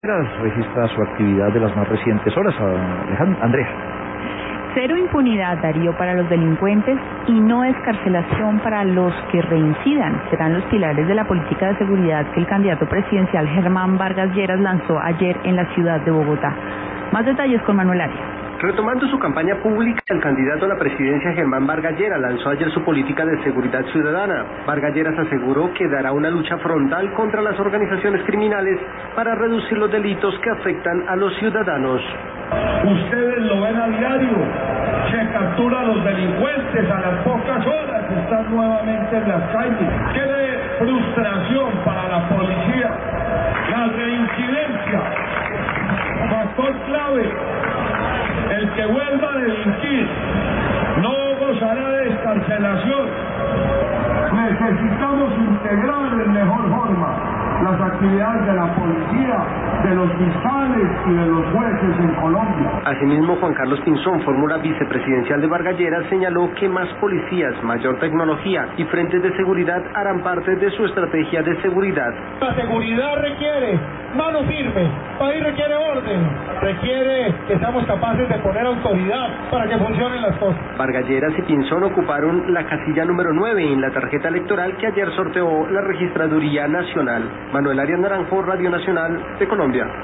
Registra su actividad de las más recientes horas. Andrea. Cero impunidad, Darío, para los delincuentes y no excarcelación para los que reincidan. Serán los pilares de la política de seguridad que el candidato presidencial Germán Vargas Lleras lanzó ayer en la ciudad de Bogotá. Más detalles con Manuel Arias. Retomando su campaña pública, el candidato a la presidencia Germán Vargas Lleras lanzó ayer su política de seguridad ciudadana. Vargas Lleras aseguró que dará una lucha frontal contra las organizaciones criminales para reducir los delitos que afectan a los ciudadanos. Ustedes lo ven a diario, se captura a los delincuentes, a las pocas horas están nuevamente en las calles. Qué frustración para la policía, la reincidencia, factor clave. El que vuelva a delinquir no gozará de excarcelación. Necesitamos integrar de mejor forma las actividades de la policía, de los fiscales y de los jueces en Colombia. Asimismo, Juan Carlos Pinzón, fórmula vicepresidencial de Vargas Lleras, señaló que más policías, mayor tecnología y frentes de seguridad harán parte de su estrategia de seguridad. La seguridad requiere mano firme, país requiere orden, requiere que seamos capaces de poner autoridad para que funcionen las cosas. Vargas Lleras y Pinzón ocuparon la casilla número 9 en la tarjeta electoral que ayer sorteó la Registraduría Nacional. Manuel Arias Naranjo, Radio Nacional de Colombia.